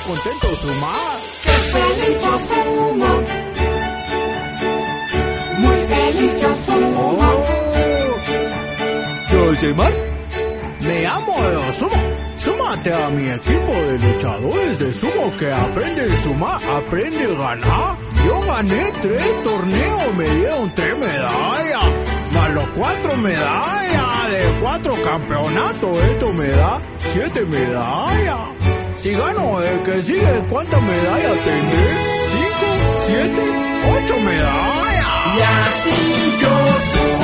contento sumar. ¡Qué feliz yo sumo! Muy feliz yo sumo. Yo soy Mar, me amo de sumo. Súmate a mi equipo de luchadores de sumo que aprende a sumar, aprende a ganar. Yo gané 3 torneos, me dieron 3 medallas, más los 4 medallas de 4 campeonatos. Esto me da 7 medallas. Si gano el que sigue, ¿cuántas medallas tendré? 5, 7, 8 medallas. Y así yo sumo.